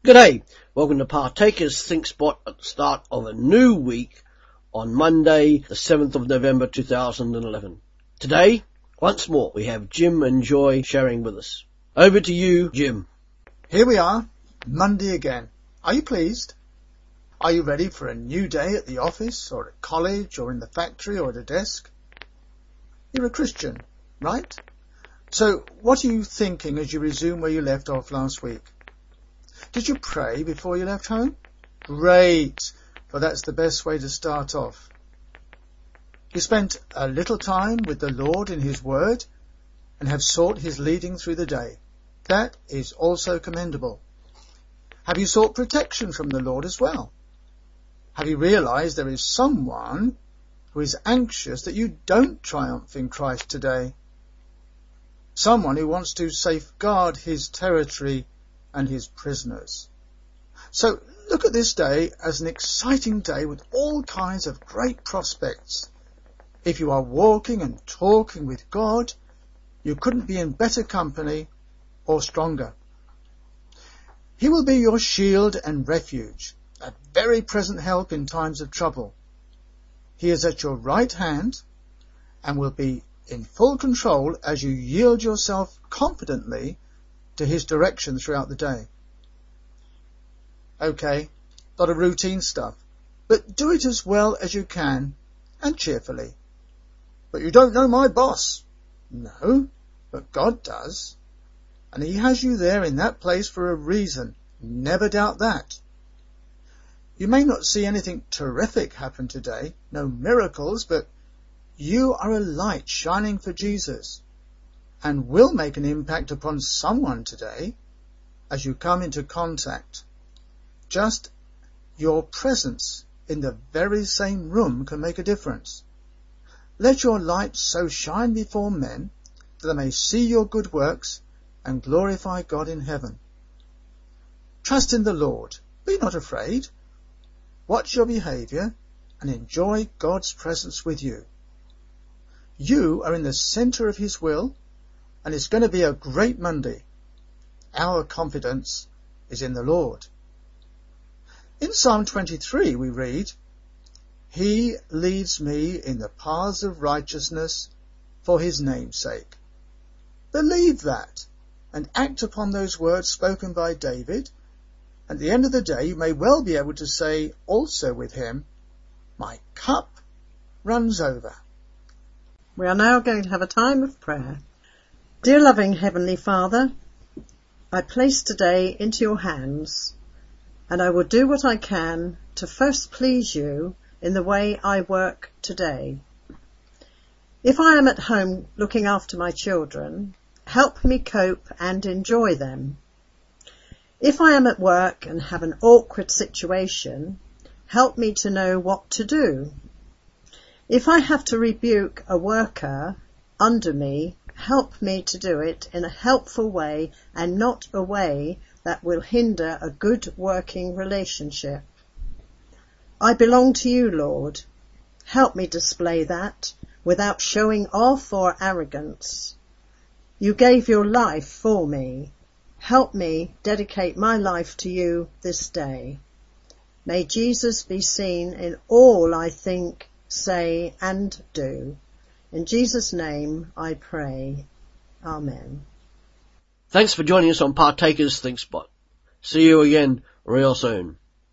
G'day, welcome to Partakers Think Spot at the start of a new week on Monday the 7th of November 2011. Today, once more, we have Jim and Joy sharing with us. Over to you, Jim. Here we are, Monday again. Are you pleased? Are you ready for a new day at the office or at college or in the factory or at a desk? You're a Christian, right? So what are you thinking as you resume where you left off last week? Did you pray before you left home? Great, for that's the best way to start off. You spent a little time with the Lord in His Word and have sought His leading through the day. That is also commendable. Have you sought protection from the Lord as well? Have you realized there is someone who is anxious that you don't triumph in Christ today? Someone who wants to safeguard His territory and His prisoners. So look at this day as an exciting day with all kinds of great prospects. If you are walking and talking with God, you couldn't be in better company or stronger. He will be your shield and refuge, a very present help in times of trouble. He is at your right hand and will be in full control as you yield yourself confidently to His direction throughout the day. Okay, lot of routine stuff, but do it as well as you can and cheerfully. But you don't know my boss. No, but God does. And He has you there in that place for a reason. Never doubt that. You may not see anything terrific happen today, no miracles, but you are a light shining for Jesus and will make an impact upon someone today as you come into contact. Just your presence in the very same room can make a difference. Let your light so shine before men that they may see your good works and glorify God in heaven. Trust in the Lord. Be not afraid. Watch your behaviour and enjoy God's presence with you. You are in the centre of His will, and it's going to be a great Monday. Our confidence is in the Lord. In Psalm 23 we read, He leads me in the paths of righteousness for His name's sake. Believe that and act upon those words spoken by David. At the end of the day you may well be able to say also with him, my cup runs over. We are now going to have a time of prayer. Dear loving Heavenly Father, I place today into your hands, and I will do what I can to first please you in the way I work today. If I am at home looking after my children, help me cope and enjoy them. If I am at work and have an awkward situation, help me to know what to do. If I have to rebuke a worker under me, help me to do it in a helpful way and not a way that will hinder a good working relationship. I belong to you, Lord. Help me display that without showing off or arrogance. You gave your life for me. Help me dedicate my life to you this day. May Jesus be seen in all I think, say and do. In Jesus' name I pray. Amen. Thanks for joining us on Partakers Think Spot. See you again real soon.